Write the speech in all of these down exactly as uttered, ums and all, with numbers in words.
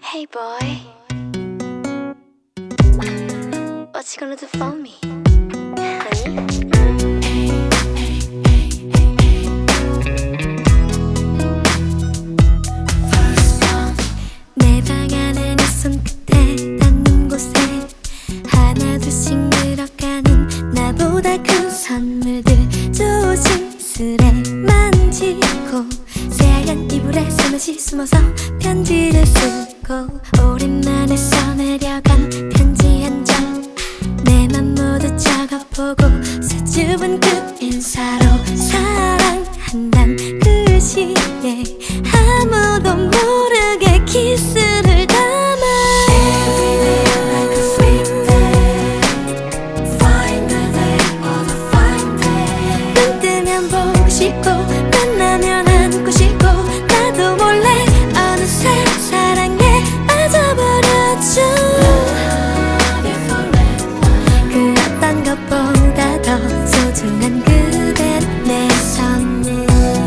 Hey boy, what you gonna do for me? Honey? 내 방 안에 네 손끝에 닿는 곳에 하나둘씩 늘어가는 나보다 큰 선물들 조심스레 만지고 새하얀 이불에 숨없이 숨어서 편지를 쓰고 오랜만에 써내려간 편지 한 장 내 맘 모두 적어보고 수줍은 그 인사로 사랑한단 글씨에 아무도 모르게 키스를 담아 Every day like a sweet day Find the day, all the fine day 눈 뜨면 보고 싶고 만나면 안고 싶고 나도 몰래 어느새 사랑에 빠져버렸죠 그 어떤 것보다 더 소중한 그댄 내 선물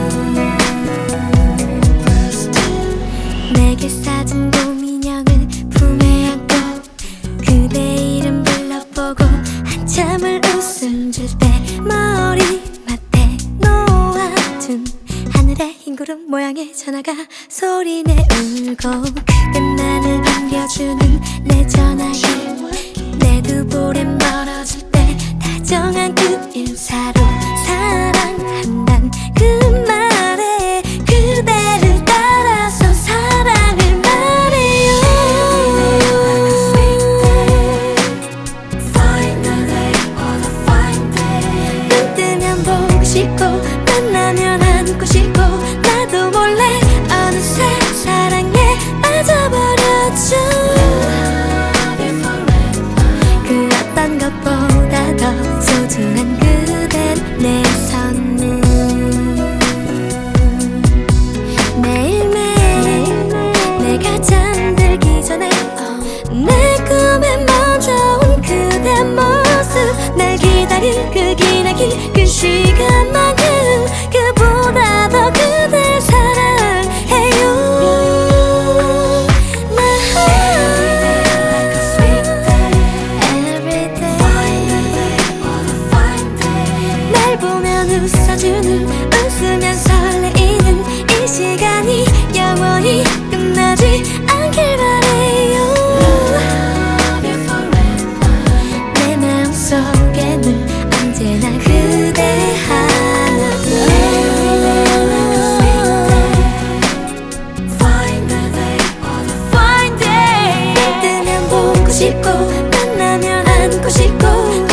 내게 사준 곰인형을 품에 안고 그대 이름 불러보고 한참을 웃음 줄 때 머리맡에 놓아둔 하늘의 흰 구름 모양의 전화가 소리내 울고 그대 나를 반겨주는 내 전화기 내 두 볼에 멀어질 때 다정한 그 인사로 사랑한단 그 말에 그대를 따라서 사랑을 말해요 눈 뜨면 보고 싶고 만나면 안고 싶고 나도 몰래 어느새 사랑에 빠져버렸죠 그 어떤 것보다 더 소중한 그댄 내 선물 매일매일 내가 잠들기 전에 내 꿈에 먼저 온 그대 모습 날 기다릴 그 기나긴 그 시간만큼 그보다 더 그댈 사랑해요 날 보면 웃어주는 웃으면 설레이는 이 시간이 영원히 끝나지 않길 바래요 내 마음속에 늘 언제나 그대 하나뿐 눈 뜨면 보고 싶고 만나면 안고 싶고